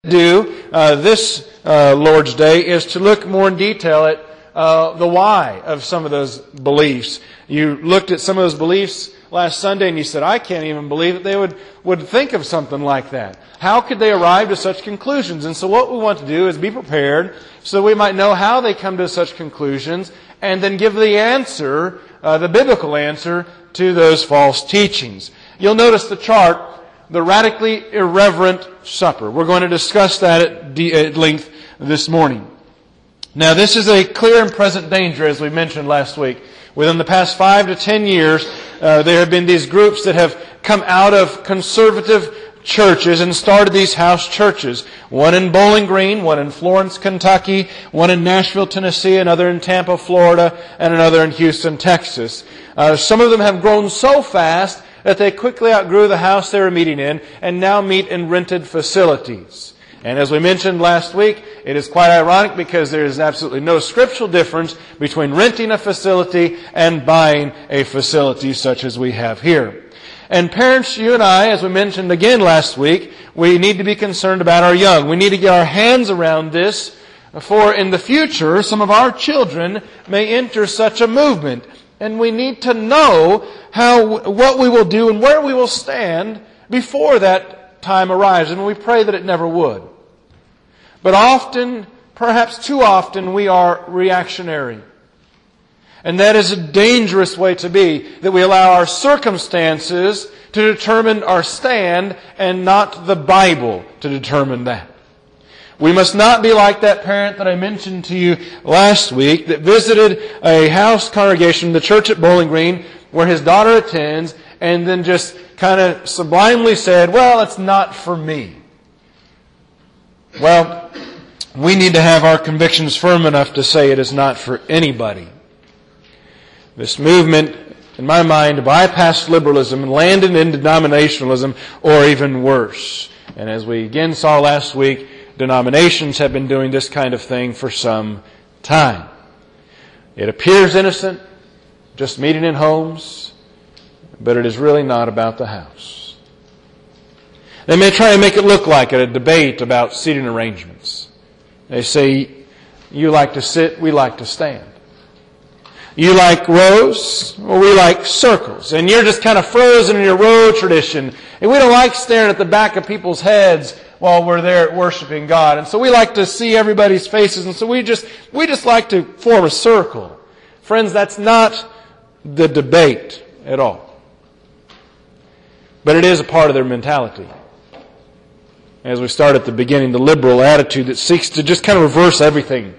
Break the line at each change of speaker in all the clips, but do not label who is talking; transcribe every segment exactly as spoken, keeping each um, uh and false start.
do uh, this uh, Lord's Day is to look more in detail at uh, the why of some of those beliefs. You looked at some of those beliefs last Sunday and you said, I can't even believe that they would, would think of something like that. How could they arrive to such conclusions? And so what we want to do is be prepared so we might know how they come to such conclusions and then give the answer, uh, the biblical answer to those false teachings. You'll notice the chart, the radically irreverent supper. We're going to discuss that at, de- at length this morning. Now, this is a clear and present danger, as we mentioned last week. Within the past five to ten years, uh, there have been these groups that have come out of conservative churches and started these house churches. One in Bowling Green, one in Florence, Kentucky, one in Nashville, Tennessee, another in Tampa, Florida, and another in Houston, Texas. Uh, some of them have grown so fast that they quickly outgrew the house they were meeting in and now meet in rented facilities. And as we mentioned last week, it is quite ironic because there is absolutely no scriptural difference between renting a facility and buying a facility such as we have here. And parents, you and I, as we mentioned again last week, we need to be concerned about our young. We need to get our hands around this, for in the future, some of our children may enter such a movement. And we need to know how, what we will do and where we will stand before that time arrives. And we pray that it never would. But often, perhaps too often, we are reactionary. And that is a dangerous way to be, that we allow our circumstances to determine our stand and not the Bible to determine that. We must not be like that parent that I mentioned to you last week that visited a house congregation, the church at Bowling Green, where his daughter attends, and then just kind of sublimely said, well, it's not for me. Well, we need to have our convictions firm enough to say it is not for anybody. This movement, in my mind, bypassed liberalism and landed in denominationalism, or even worse. And as we again saw last week, denominations have been doing this kind of thing for some time. It appears innocent, just meeting in homes, but it is really not about the house. They may try and make it look like it, a debate about seating arrangements. They say, you like to sit, we like to stand. You like rows, well, we like circles. And you're just kind of frozen in your row tradition. And we don't like staring at the back of people's heads while we're there worshiping God. And so we like to see everybody's faces. And so we just, we just like to form a circle. Friends, that's not the debate at all. But it is a part of their mentality. As we start at the beginning, the liberal attitude that seeks to just kind of reverse everything.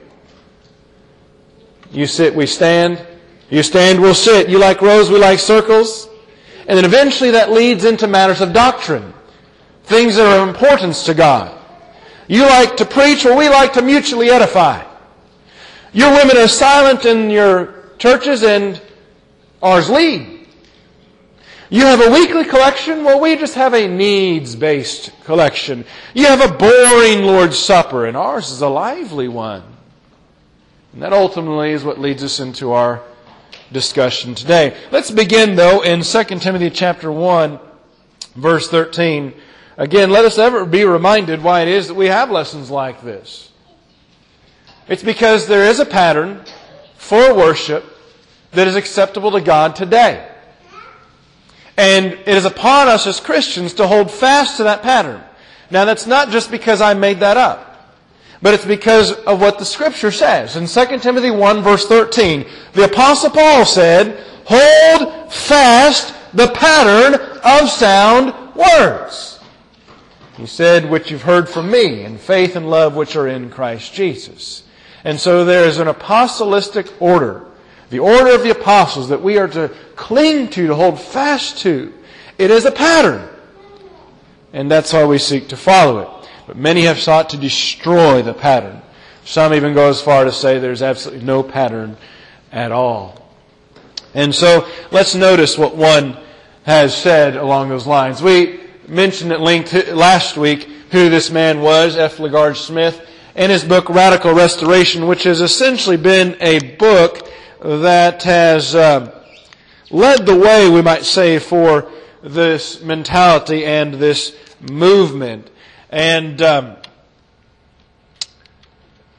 You sit, we stand. You stand, we'll sit. You like rows, we like circles. And then eventually that leads into matters of doctrine. Things that are of importance to God. You like to preach, or we like to mutually edify. Your women are silent in your churches and ours lead. You have a weekly collection, well, we just have a needs-based collection. You have a boring Lord's Supper, and ours is a lively one. And that ultimately is what leads us into our discussion today. Let's begin, though, in Second Timothy chapter one, verse thirteen. Again, let us ever be reminded why it is that we have lessons like this. It's because there is a pattern for worship that is acceptable to God today. And it is upon us as Christians to hold fast to that pattern. Now, that's not just because I made that up. But it's because of what the Scripture says. In Second Timothy one, verse thirteen, the Apostle Paul said, hold fast the pattern of sound words. He said, which you've heard from me, in faith and love which are in Christ Jesus. And so there is an apostolic order, the order of the apostles that we are to cling to, to hold fast to. It is a pattern. And that's why we seek to follow it. But many have sought to destroy the pattern. Some even go as far to say there's absolutely no pattern at all. And so let's notice what one has said along those lines. We mentioned at length last week who this man was, F. LaGarge Smith, in his book Radical Restoration, which has essentially been a book that has uh, led the way, we might say, for this mentality and this movement. And um,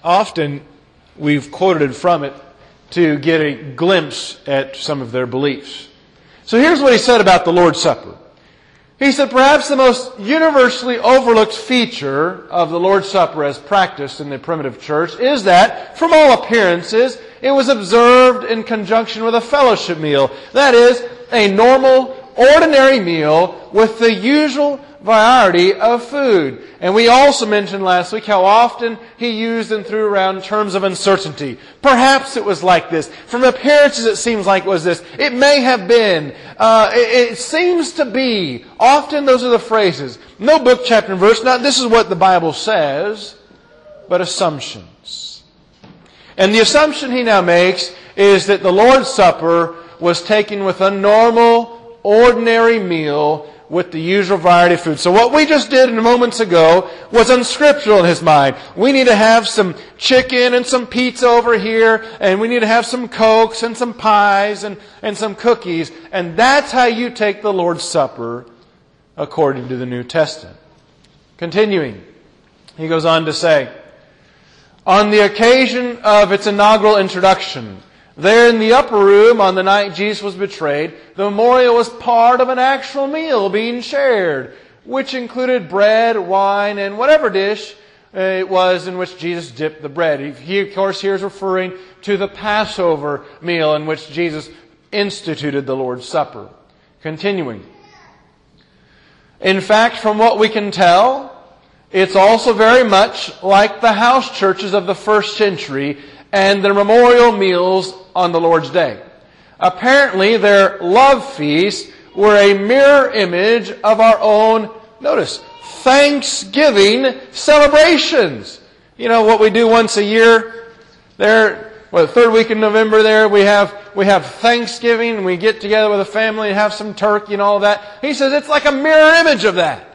often we've quoted from it to get a glimpse at some of their beliefs. So here's what he said about the Lord's Supper. He said, perhaps the most universally overlooked feature of the Lord's Supper as practiced in the primitive church is that, from all appearances, it was observed in conjunction with a fellowship meal. That is, a normal, ordinary meal with the usual variety of food. And we also mentioned last week how often he used and threw around terms of uncertainty. Perhaps it was like this. From appearances it seems like it was this. It may have been. Uh, it, it seems to be. Often those are the phrases. No book, chapter, and verse. Not this is what the Bible says, but assumptions. And the assumption he now makes is that the Lord's Supper was taken with a normal, ordinary meal with the usual variety of food. So what we just did moments ago was unscriptural in his mind. We need to have some chicken and some pizza over here, and we need to have some Cokes and some pies and, and some cookies. And that's how you take the Lord's Supper according to the New Testament. Continuing, he goes on to say, on the occasion of its inaugural introduction, there in the upper room on the night Jesus was betrayed, the memorial was part of an actual meal being shared, which included bread, wine, and whatever dish it was in which Jesus dipped the bread. He, of course, here is referring to the Passover meal in which Jesus instituted the Lord's Supper. Continuing. In fact, from what we can tell, it's also very much like the house churches of the first century and their memorial meals on the Lord's Day. Apparently, their love feasts were a mirror image of our own, notice, Thanksgiving celebrations. You know what we do once a year? There, well, the third week in November there, we have we have Thanksgiving, and we get together with a family and have some turkey and all that. He says it's like a mirror image of that.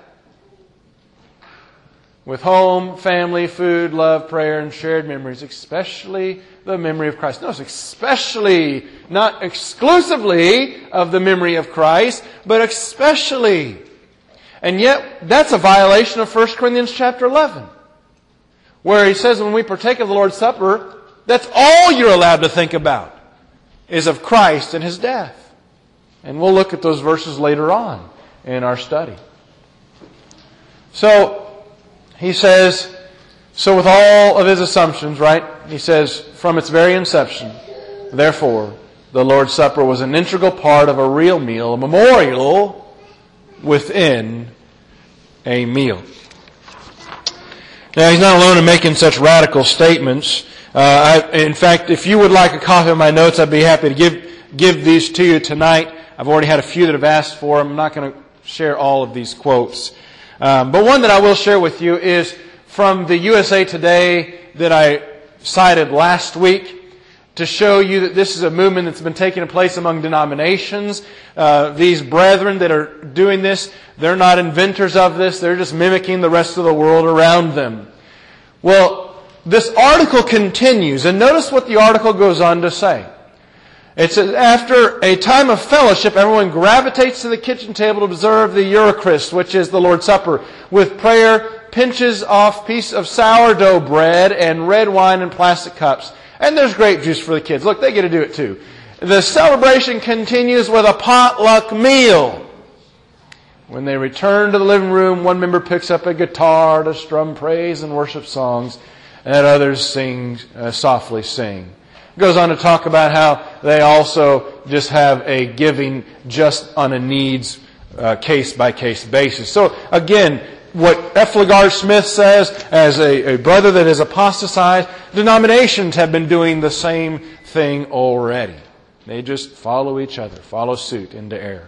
With home, family, food, love, prayer, and shared memories, especially the memory of Christ. Notice, especially, not exclusively of the memory of Christ, but especially. And yet, that's a violation of First Corinthians chapter eleven, where he says when we partake of the Lord's Supper, that's all you're allowed to think about, is of Christ and His death. And we'll look at those verses later on in our study. So, he says, so with all of his assumptions, right? He says, from its very inception, therefore, the Lord's Supper was an integral part of a real meal, a memorial within a meal. Now, he's not alone in making such radical statements. Uh, I, in fact, if you would like a copy of my notes, I'd be happy to give, give these to you tonight. I've already had a few that have asked for them. I'm not going to share all of these quotes. Um, but one that I will share with you is from the U S A Today that I cited last week to show you that this is a movement that's been taking place among denominations. Uh, these brethren that are doing this, they're not inventors of this. They're just mimicking the rest of the world around them. Well, this article continues, and notice what the article goes on to say. It says, after a time of fellowship, everyone gravitates to the kitchen table to observe the Eucharist, which is the Lord's Supper, with prayer, pinches off piece of sourdough bread, and red wine in plastic cups. And there's grape juice for the kids. Look, they get to do it too. The celebration continues with a potluck meal. When they return to the living room, one member picks up a guitar to strum praise and worship songs, and others sing, uh, softly sing. Goes on to talk about how they also just have a giving just on a needs uh, case-by-case basis. So again, what F. LaGarge Smith says, as a, a brother that has apostatized, denominations have been doing the same thing already. They just follow each other, follow suit into error.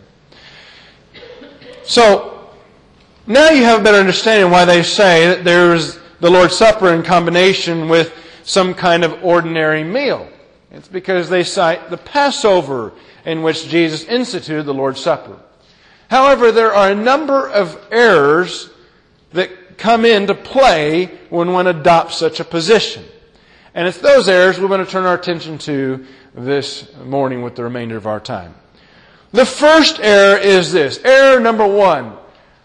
So now you have a better understanding why they say that there's the Lord's Supper in combination with some kind of ordinary meal. It's because they cite the Passover in which Jesus instituted the Lord's Supper. However, there are a number of errors that come into play when one adopts such a position. And it's those errors we're going to turn our attention to this morning with the remainder of our time. The first error is this. Error number one,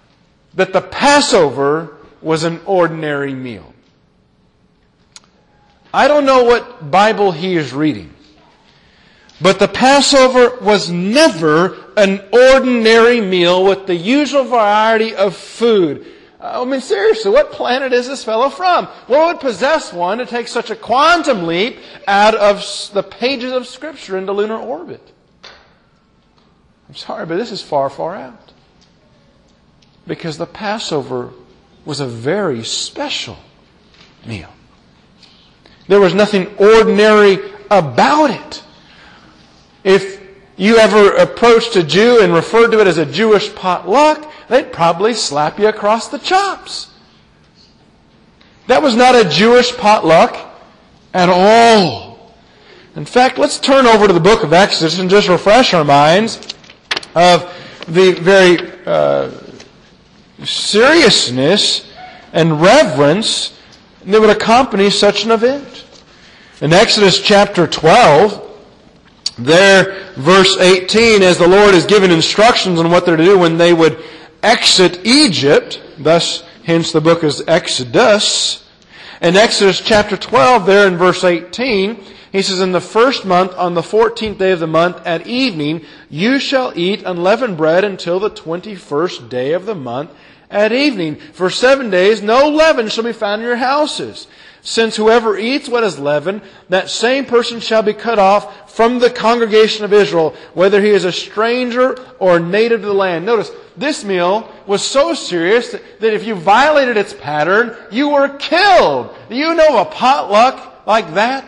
that the Passover was an ordinary meal. I don't know what Bible he is reading. But the Passover was never an ordinary meal with the usual variety of food. I mean, seriously, what planet is this fellow from? What would possess one to take such a quantum leap out of the pages of Scripture into lunar orbit? I'm sorry, but this is far, far out. Because the Passover was a very special meal. There was nothing ordinary about it. If you ever approached a Jew and referred to it as a Jewish potluck, they'd probably slap you across the chops. That was not a Jewish potluck at all. In fact, let's turn over to the book of Exodus and just refresh our minds of the very uh, seriousness and reverence that would accompany such an event. In Exodus chapter twelve, there, verse eighteen, as the Lord is giving instructions on what they're to do when they would exit Egypt, thus, hence the book is Exodus. In Exodus chapter twelve, there in verse eighteen, he says, "In the first month, on the fourteenth day of the month, at evening, you shall eat unleavened bread until the twenty-first day of the month at evening. For seven days no leaven shall be found in your houses. Since whoever eats what is leavened, that same person shall be cut off from the congregation of Israel, whether he is a stranger or native to the land." Notice, this meal was so serious that if you violated its pattern, you were killed. Do you know of a potluck like that?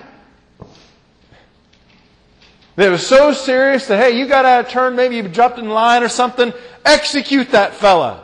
That was so serious that, hey, you got out of turn, maybe you dropped in line or something, execute that fella.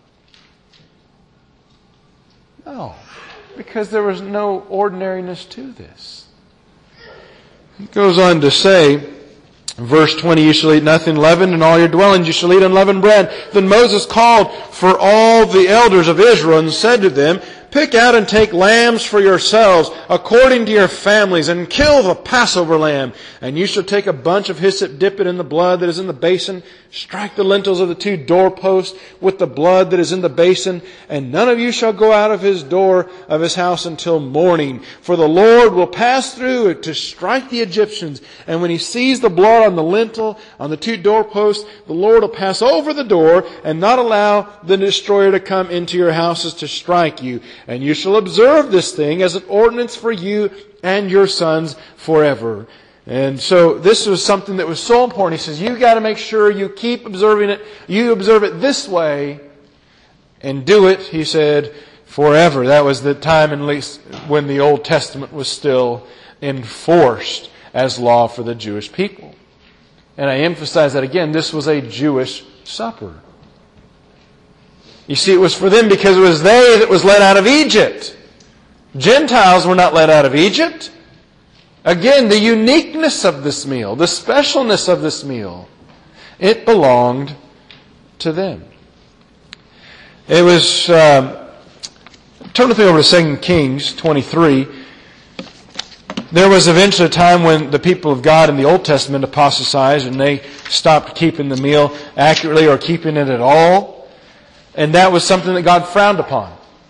No. Because there was no ordinariness to this. He goes on to say, verse twenty, "You shall eat nothing leavened, in all your dwellings you shall eat unleavened bread." Then Moses called for all the elders of Israel and said to them, "Pick out and take lambs for yourselves, according to your families, and kill the Passover lamb. And you shall take a bunch of hyssop, dip it in the blood that is in the basin, strike the lintels of the two doorposts with the blood that is in the basin, and none of you shall go out of his door of his house until morning. For the Lord will pass through it to strike the Egyptians. And when he sees the blood on the lintel, on the two doorposts, the Lord will pass over the door and not allow the destroyer to come into your houses to strike you. And you shall observe this thing as an ordinance for you and your sons forever." And so this was something that was so important. He says, you got to make sure you keep observing it. You observe it this way and do it, he said, forever. That was the time, at least, when the Old Testament was still enforced as law for the Jewish people. And I emphasize that again, this was a Jewish supper. You see, it was for them because it was they that was led out of Egypt. Gentiles were not led out of Egypt. Again, the uniqueness of this meal, the specialness of this meal, it belonged to them. It was, um, turn with me over to Second Kings twenty-three. There was eventually a time when the people of God in the Old Testament apostatized and they stopped keeping the meal accurately or keeping it at all. And that was something that God frowned upon.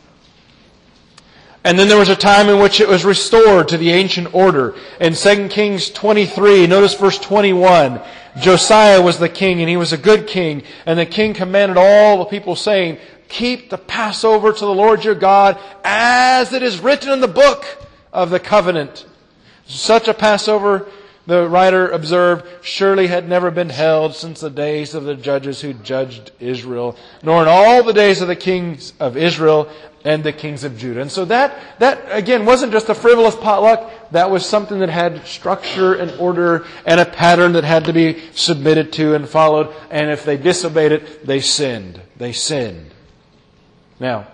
And then there was a time in which it was restored to the ancient order. In Second Kings twenty-three, notice verse twenty-one. Josiah was the king, and he was a good king. And the king commanded all the people, saying, "Keep the Passover to the Lord your God, as it is written in the book of the covenant." Such a Passover, the writer observed, surely had never been held since the days of the judges who judged Israel, nor in all the days of the kings of Israel and the kings of Judah. And so that, that again, wasn't just a frivolous potluck. That was something that had structure and order and a pattern that had to be submitted to and followed. And if they disobeyed it, they sinned. They sinned. Now,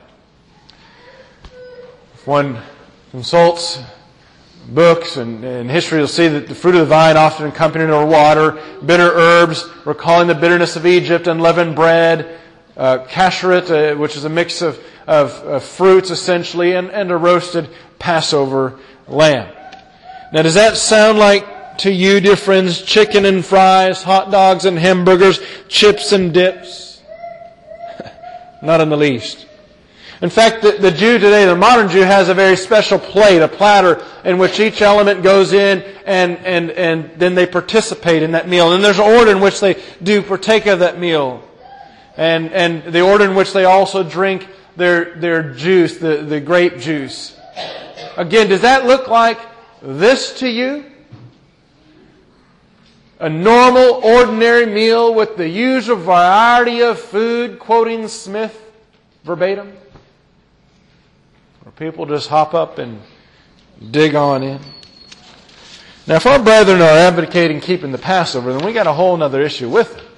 if one consults books and, and history, you'll see that the fruit of the vine often accompanied or water, bitter herbs, recalling the bitterness of Egypt, unleavened bread, uh, kashrut, uh, which is a mix of, of, of fruits essentially, and, and a roasted Passover lamb. Now, does that sound like to you, dear friends, chicken and fries, hot dogs and hamburgers, chips and dips? Not in the least. In fact, the, the Jew today, the modern Jew, has a very special plate, a platter, in which each element goes in and, and, and then they participate in that meal. And there's an order in which they do partake of that meal. And, and the order in which they also drink their, their juice, the, the grape juice. Again, does that look like this to you? A normal, ordinary meal with the usual variety of food, quoting Smith verbatim? Or people just hop up and dig on in? Now, if our brethren are advocating keeping the Passover, then we got a whole other issue with it.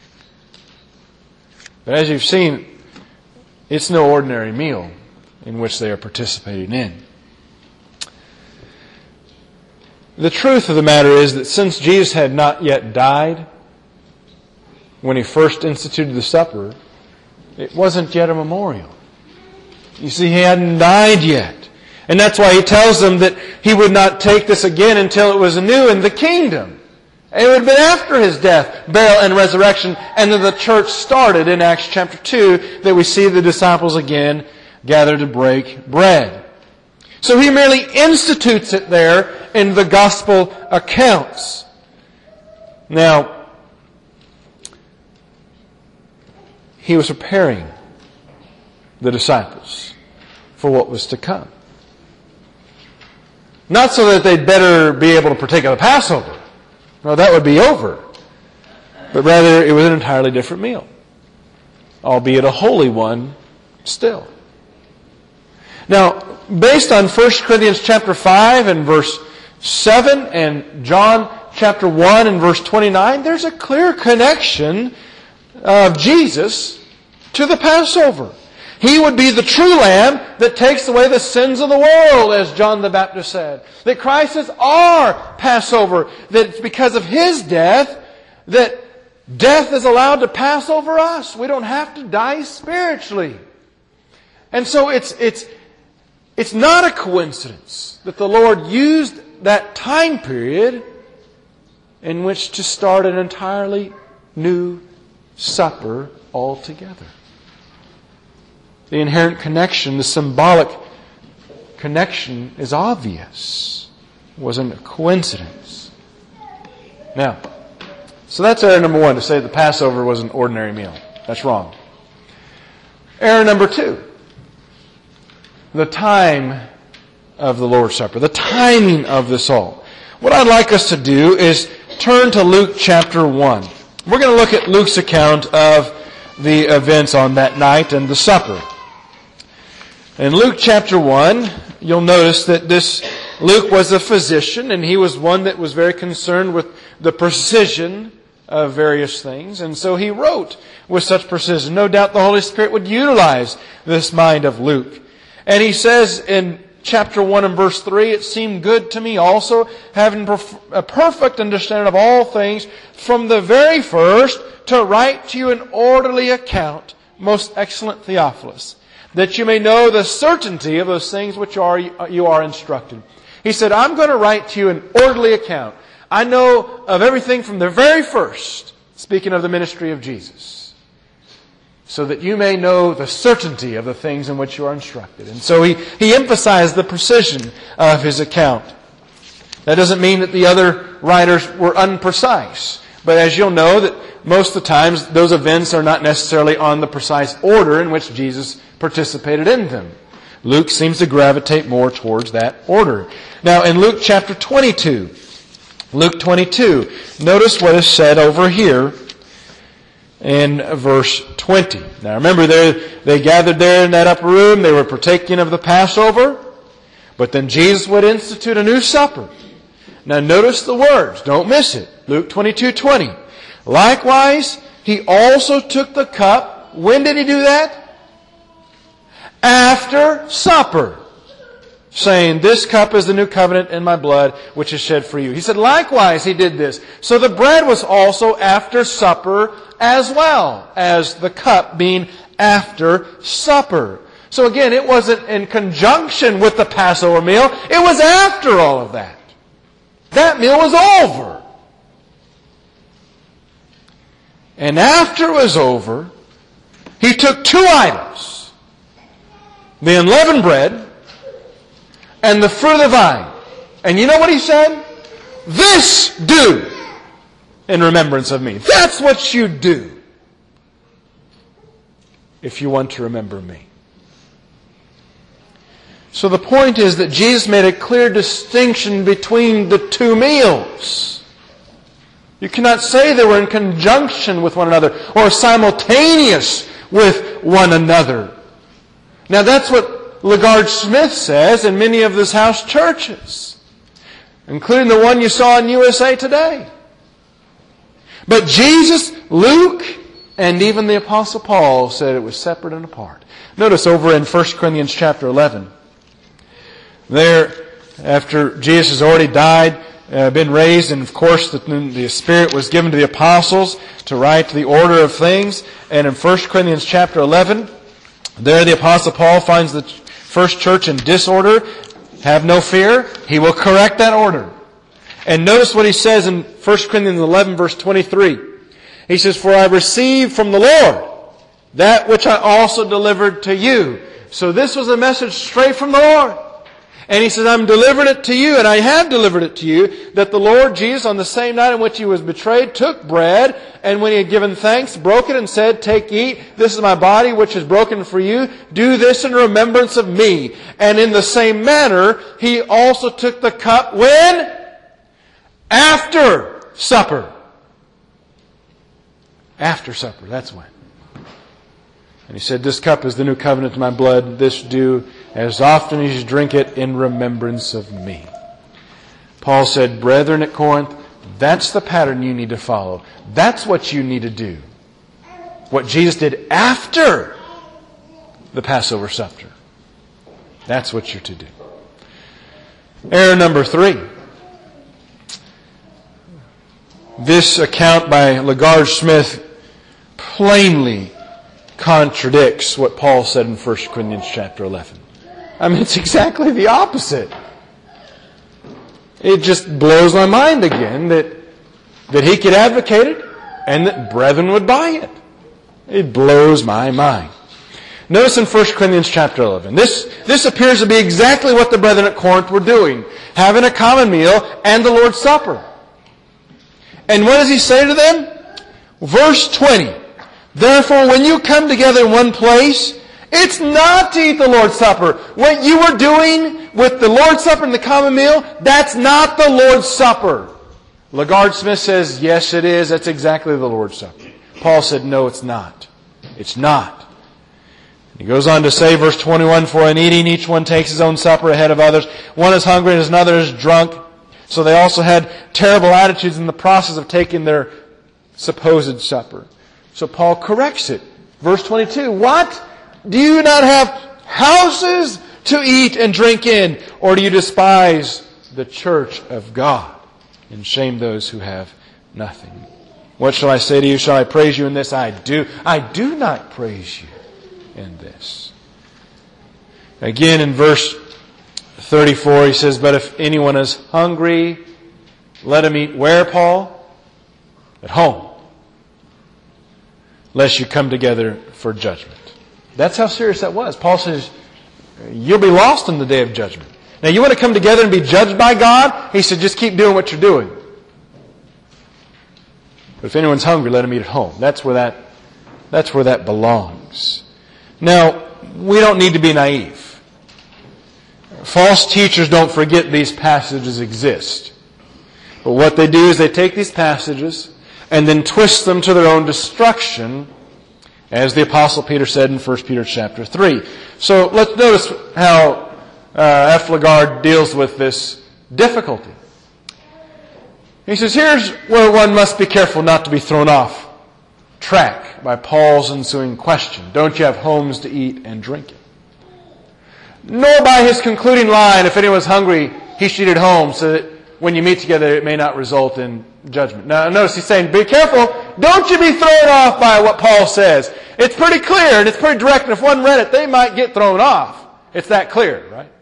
But as you've seen, it's no ordinary meal in which they are participating in. The truth of the matter is that since Jesus had not yet died when He first instituted the supper, it wasn't yet a memorial. You see, He hadn't died yet. And that's why He tells them that He would not take this again until it was anew in the kingdom. And it would have been after His death, burial, and resurrection, and then the church started in Acts chapter two, that we see the disciples again gathered to break bread. So He merely institutes it there in the gospel accounts. Now, He was preparing the disciples for what was to come. Not so that they'd better be able to partake of the Passover. No, that would be over. But rather, it was an entirely different meal. Albeit a holy one still. Now, based on First Corinthians chapter five and verse seven and John chapter one and verse twenty-nine, there's a clear connection of Jesus to the Passover. He would be the true Lamb that takes away the sins of the world, as John the Baptist said. That Christ is our Passover. That it's because of His death that death is allowed to pass over us. We don't have to die spiritually. And so it's it's it's not a coincidence that the Lord used that time period in which to start an entirely new supper altogether. The inherent connection, the symbolic connection is obvious. It wasn't a coincidence. Now, so that's error number one, to say the Passover was an ordinary meal. That's wrong. Error number two, the time of the Lord's Supper, the timing of this all. What I'd like us to do is turn to Luke chapter one. We're going to look at Luke's account of the events on that night and the supper. In Luke chapter one, you'll notice that this Luke was a physician, and he was one that was very concerned with the precision of various things. And so he wrote with such precision. No doubt the Holy Spirit would utilize this mind of Luke. And he says in chapter one and verse three, "It seemed good to me also, having a perfect understanding of all things, from the very first, to write to you an orderly account, most excellent Theophilus, that you may know the certainty of those things which are you are instructed." He said, I'm going to write to you an orderly account. I know of everything from the very first, speaking of the ministry of Jesus, so that you may know the certainty of the things in which you are instructed. And so he, he emphasized the precision of his account. That doesn't mean that the other writers were unprecise. But as you'll know, that most of the times those events are not necessarily on the precise order in which Jesus participated in them. Luke seems to gravitate more towards that order. Now in Luke chapter twenty-two, Luke twenty-two, notice what is said over here in verse twenty. Now remember, they gathered there in that upper room, they were partaking of the Passover, but then Jesus would institute a new supper. Now notice the words, don't miss it. Luke twenty-two twenty. Likewise, he also took the cup. When did he do that? After supper, saying, this cup is the new covenant in my blood, which is shed for you. He said, likewise he did this. So the bread was also after supper as well as the cup being after supper. So again, it wasn't in conjunction with the Passover meal. It was after all of that. That meal was over. And after it was over, he took two items. the unleavened bread, and the fruit of the vine. And you know what he said? This do in remembrance of me. That's what you do if you want to remember me. So the point is that Jesus made a clear distinction between the two meals. You cannot say they were in conjunction with one another or simultaneous with one another. Now that's what LaGarde Smith says in many of this house churches, including the one you saw in U S A Today. But Jesus, Luke, and even the Apostle Paul said it was separate and apart. Notice over in First Corinthians chapter eleven. There, after Jesus has already died, uh, been raised, and of course the, the Spirit was given to the apostles to write the order of things. And in First Corinthians chapter eleven, there the Apostle Paul finds the first church in disorder. Have no fear. He will correct that order. And notice what he says in First Corinthians eleven verse twenty-three. He says, "For I received from the Lord that which I also delivered to you." So this was a message straight from the Lord. And he says, "I'm delivering it to you, and I have delivered it to you, that the Lord Jesus, on the same night in which He was betrayed, took bread, and when He had given thanks, broke it and said, 'Take, eat, this is my body which is broken for you. Do this in remembrance of me.' And in the same manner, He also took the cup when? After supper." After supper, that's when. And He said, "This cup is the new covenant in my blood. This do as often as you drink it in remembrance of me." Paul said, brethren at Corinth, that's the pattern you need to follow. That's what you need to do. What Jesus did after the Passover supper. That's what you're to do. Error number three. This account by LaGarde Smith plainly contradicts what Paul said in First Corinthians chapter eleven. I mean, it's exactly the opposite. It just blows my mind again that, that he could advocate it and that brethren would buy it. It blows my mind. Notice in First Corinthians chapter eleven, this, this appears to be exactly what the brethren at Corinth were doing, having a common meal and the Lord's Supper. And what does he say to them? Verse twenty, "Therefore, when you come together in one place, it's not to eat the Lord's Supper." What you were doing with the Lord's Supper and the common meal, that's not the Lord's Supper. LaGarde Smith says, yes, it is. That's exactly the Lord's Supper. Paul said, no, it's not. It's not. He goes on to say, verse twenty-one, "For in eating each one takes his own supper ahead of others. One is hungry and another is drunk." So they also had terrible attitudes in the process of taking their supposed supper. So Paul corrects it. Verse twenty-two, "What? Do you not have houses to eat and drink in? Or do you despise the church of God and shame those who have nothing? What shall I say to you? Shall I praise you in this? I do. I do not praise you in this." Again in verse thirty-four he says, "But if anyone is hungry, let him eat" where, Paul? At home. "Lest you come together for judgment." That's how serious that was. Paul says, you'll be lost in the day of judgment. Now, you want to come together and be judged by God? He said, just keep doing what you're doing. But if anyone's hungry, let him eat at home. That's where that, that's where that belongs. Now, we don't need to be naive. False teachers don't forget these passages exist. But what they do is they take these passages and then twist them to their own destruction, as the Apostle Peter said in First Peter chapter three. So let's notice how uh, F. LaGarde deals with this difficulty. He says, here's where one must be careful not to be thrown off track by Paul's ensuing question. Don't you have homes to eat and drink in? Nor by his concluding line, if anyone's hungry, he should eat at home, so that when you meet together, it may not result in judgment. Now, notice he's saying, be careful. Don't you be thrown off by what Paul says. It's pretty clear and it's pretty direct, and if one read it, they might get thrown off. It's that clear, right?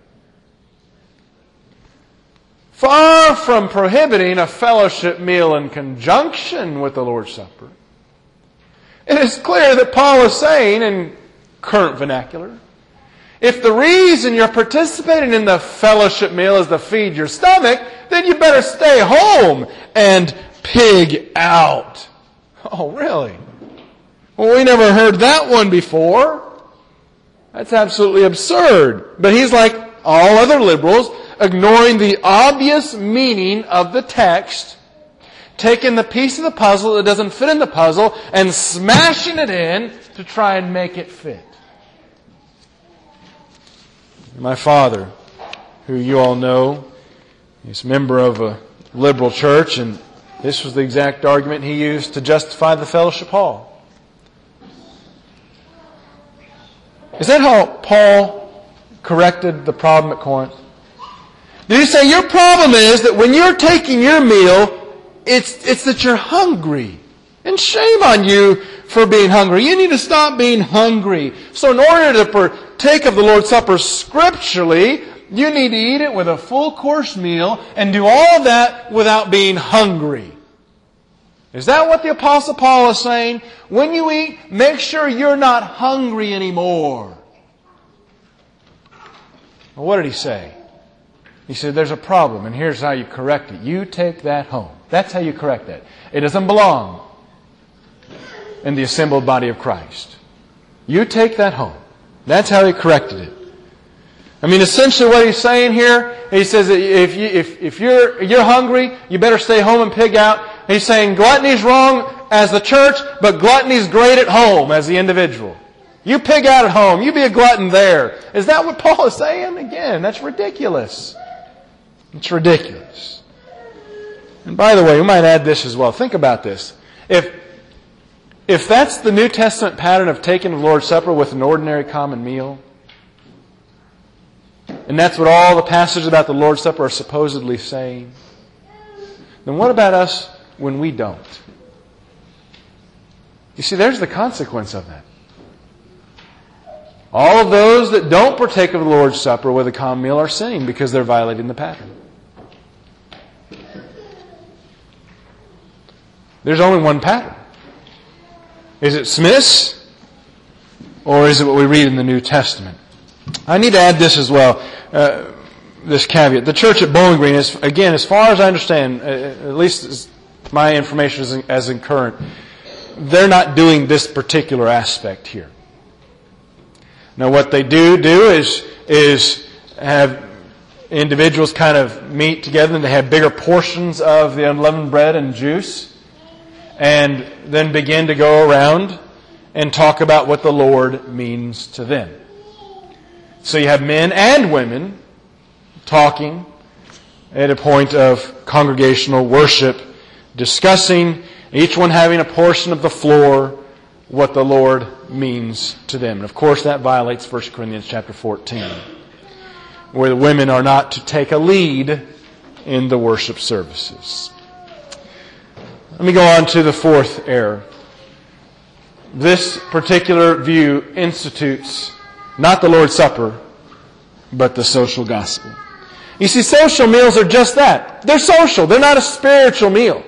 Far from prohibiting a fellowship meal in conjunction with the Lord's Supper, it is clear that Paul is saying, in current vernacular, If the reason you're participating in the fellowship meal is to feed your stomach, then you better stay home and pig out. Oh, really? Well, we never heard that one before. That's absolutely absurd. But he's like all other liberals, ignoring the obvious meaning of the text, taking the piece of the puzzle that doesn't fit in the puzzle and smashing it in to try and make it fit. My father, who you all know, he's a member of a liberal church, and this was the exact argument he used to justify the fellowship hall. Is that how Paul corrected the problem at Corinth? Did he say, your problem is that when you're taking your meal, it's, it's that you're hungry. And shame on you for being hungry. You need to stop being hungry. So in order to partake of the Lord's Supper scripturally, you need to eat it with a full course meal and do all of that without being hungry. Is that what the Apostle Paul is saying? When you eat, make sure you're not hungry anymore. Well, what did he say? He said, there's a problem, and here's how you correct it. You take that home. That's how you correct that. It doesn't belong in the assembled body of Christ. You take that home. That's how he corrected it. I mean, essentially what he's saying here, he says that if, you, if, if you're, you're hungry, you better stay home and pig out. He's saying gluttony's wrong as the church, but gluttony's great at home as the individual. You pig out at home. You be a glutton there. Is that what Paul is saying? Again, that's ridiculous. It's ridiculous. And by the way, we might add this as well. Think about this. If, if that's the New Testament pattern of taking the Lord's Supper with an ordinary common meal, and that's what all the passages about the Lord's Supper are supposedly saying, then what about us when we don't? You see, there's the consequence of that. All of those that don't partake of the Lord's Supper with a common meal are sinning because they're violating the pattern. There's only one pattern. Is it Smith's? Or is it what we read in the New Testament? I need to add this as well, uh, this caveat. The church at Bowling Green is, again, as far as I understand, uh, at least as my information is as in current, they're not doing this particular aspect here. Now, what they do do is is have individuals kind of meet together and they have bigger portions of the unleavened bread and juice, and then begin to go around and talk about what the Lord means to them. So you have men and women talking at a point of congregational worship, discussing, each one having a portion of the floor, what the Lord means to them. And of course that violates First Corinthians chapter fourteen, where the women are not to take a lead in the worship services. Let me go on to the fourth error. This particular view institutes not the Lord's Supper, but the social gospel. You see, social meals are just that. They're social. They're not a spiritual meal.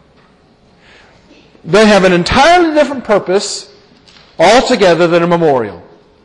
They have an entirely different purpose altogether than a memorial.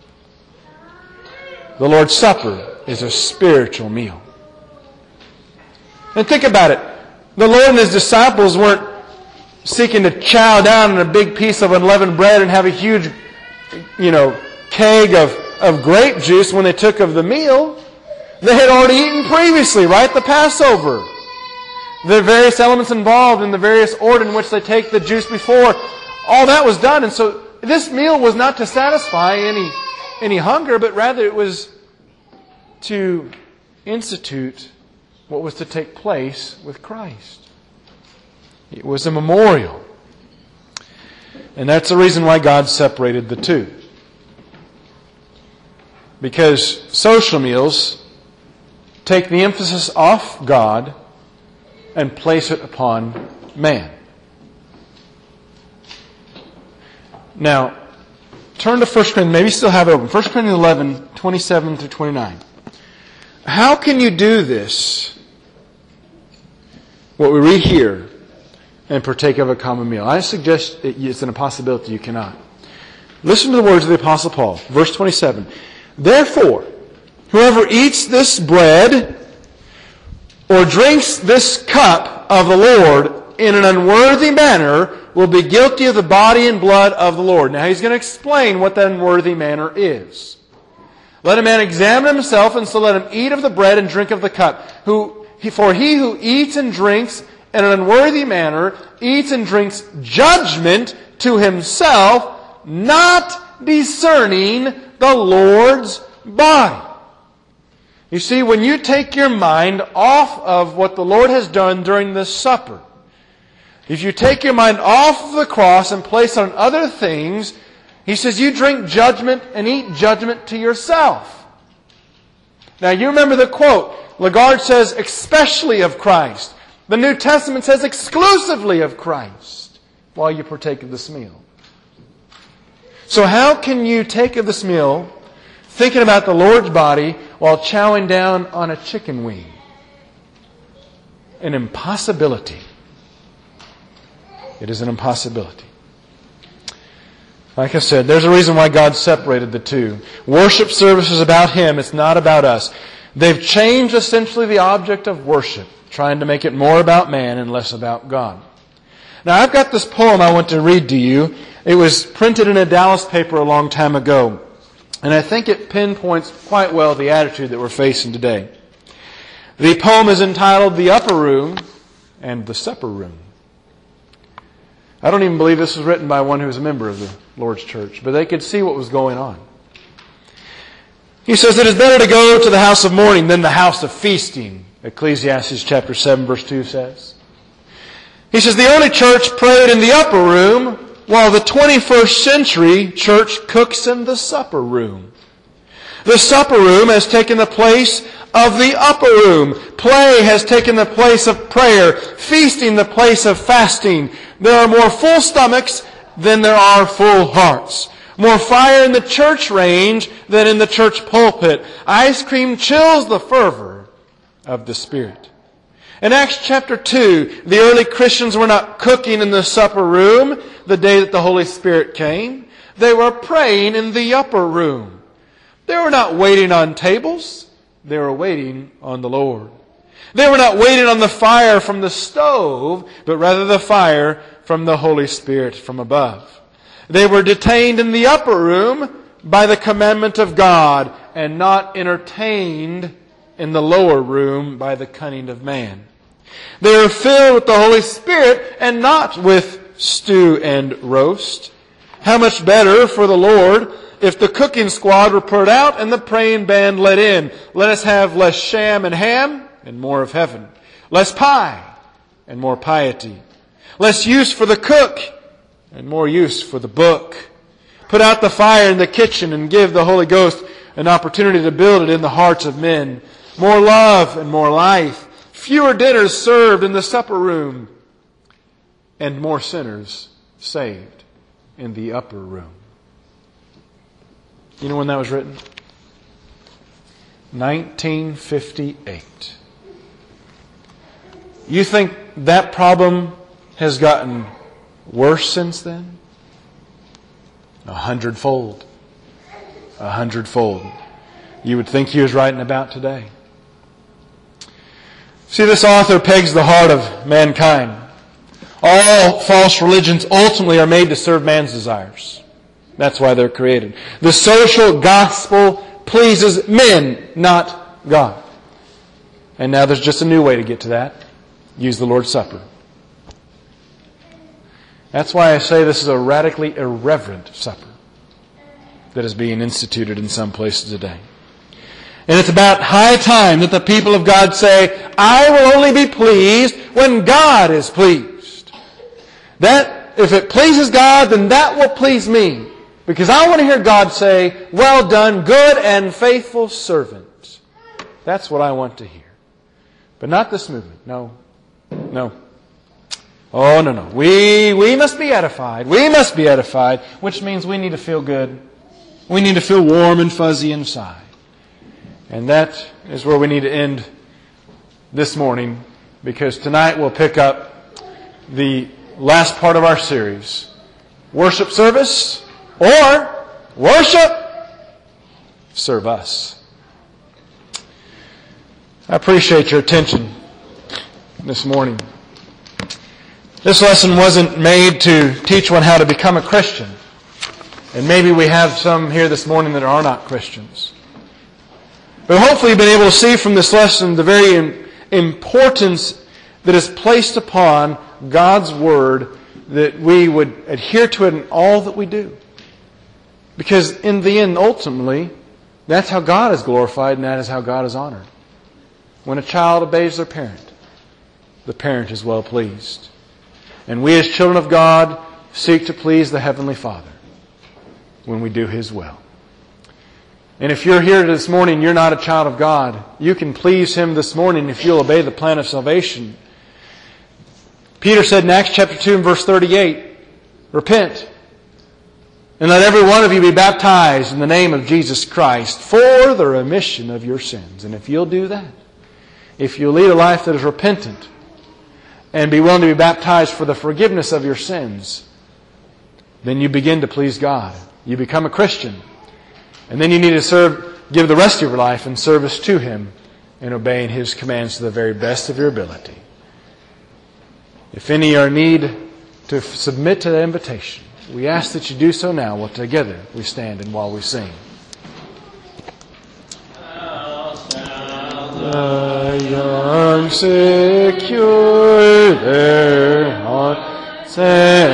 The Lord's Supper is a spiritual meal. And think about it. The Lord and His disciples weren't seeking to chow down on a big piece of unleavened bread and have a huge, you know, keg of, of grape juice when they took of the meal. They had already eaten previously, right? The Passover. The various elements involved in the various order in which they take the juice before. All that was done. And so this meal was not to satisfy any, any hunger, but rather it was to institute what was to take place with Christ. It was a memorial. And that's the reason why God separated the two. Because social meals take the emphasis off God and place it upon man. Now, turn to First Corinthians. Maybe you still have it open. First Corinthians eleven, twenty-seven through twenty-nine. How can you do this, what we read here, and partake of a common meal? I suggest it's an impossibility. You cannot. Listen to the words of the Apostle Paul. Verse twenty-seven. Therefore, whoever eats this bread or drinks this cup of the Lord in an unworthy manner will be guilty of the body and blood of the Lord. Now he's going to explain what that unworthy manner is. Let a man examine himself, and so let him eat of the bread and drink of the cup. Who, for he who eats and drinks in an unworthy manner eats and drinks judgment to himself, not discerning the Lord's body. You see, when you take your mind off of what the Lord has done during this supper, if you take your mind off of the cross and place on other things, He says you drink judgment and eat judgment to yourself. Now you remember the quote. Lagarde says especially of Christ. The New Testament says exclusively of Christ while you partake of this meal. So how can you take of this meal thinking about the Lord's body while chowing down on a chicken wing? An impossibility. It is an impossibility. Like I said, there's a reason why God separated the two. Worship service is about Him. It's not about us. They've changed essentially the object of worship, trying to make it more about man and less about God. Now I've got this poem I want to read to you. It was printed in a Dallas paper a long time ago. And I think it pinpoints quite well the attitude that we're facing today. The poem is entitled The Upper Room and the Supper Room. I don't even believe this was written by one who was a member of the Lord's Church, but they could see what was going on. He says, "It is better to go to the house of mourning than the house of feasting," Ecclesiastes chapter seven verse two says. He says, "The early church prayed in the upper room, while the twenty-first century church cooks in the supper room. The supper room has taken the place of the upper room. Play has taken the place of prayer. Feasting the place of fasting. There are more full stomachs than there are full hearts. More fire in the church range than in the church pulpit. Ice cream chills the fervor of the Spirit." In Acts chapter two, the early Christians were not cooking in the supper room the day that the Holy Spirit came. They were praying in the upper room. They were not waiting on tables. They were waiting on the Lord. They were not waiting on the fire from the stove, but rather the fire from the Holy Spirit from above. They were detained in the upper room by the commandment of God and not entertained in the lower room by the cunning of man. They were filled with the Holy Spirit and not with stew and roast. How much better for the Lord if the cooking squad were put out and the praying band let in. Let us have less sham and ham and more of heaven. Less pie and more piety. Less use for the cook and more use for the book. Put out the fire in the kitchen and give the Holy Ghost an opportunity to build it in the hearts of men. More love and more life. Fewer dinners served in the supper room and more sinners saved in the upper room. You know when that was written? nineteen fifty-eight. You think that problem has gotten worse since then? A hundredfold. A hundredfold. You would think he was writing about today. See, this author pegs the heart of mankind. All false religions ultimately are made to serve man's desires. That's why they're created. The social gospel pleases men, not God. And now there's just a new way to get to that. Use the Lord's Supper. That's why I say this is a radically irreverent supper that is being instituted in some places today. And it's about high time that the people of God say, "I will only be pleased when God is pleased." That, if it pleases God, then that will please me. Because I want to hear God say, "Well done, good and faithful servant." That's what I want to hear. But not this movement. No. No. Oh, no, no. We, we must be edified. We must be edified. Which means we need to feel good. We need to feel warm and fuzzy inside. And that is where we need to end this morning. Because tonight we'll pick up the last part of our series. Worship service or worship serve us. I appreciate your attention this morning. This lesson wasn't made to teach one how to become a Christian. And maybe we have some here this morning that are not Christians. But hopefully you've been able to see from this lesson the very importance that is placed upon God's Word, that we would adhere to it in all that we do. Because in the end, ultimately, that's how God is glorified and that is how God is honored. When a child obeys their parent, the parent is well pleased. And we as children of God seek to please the Heavenly Father when we do His will. And if you're here this morning and you're not a child of God, you can please Him this morning if you'll obey the plan of salvation. Peter said in Acts chapter two and verse thirty-eight, repent, and let every one of you be baptized in the name of Jesus Christ for the remission of your sins. And if you'll do that, if you'll lead a life that is repentant and be willing to be baptized for the forgiveness of your sins, then you begin to please God. You become a Christian. And then you need to serve, give the rest of your life in service to Him and obeying His commands to the very best of your ability. If any are in need to submit to that invitation, we ask that you do so now while together we stand and while we sing. The young secure there.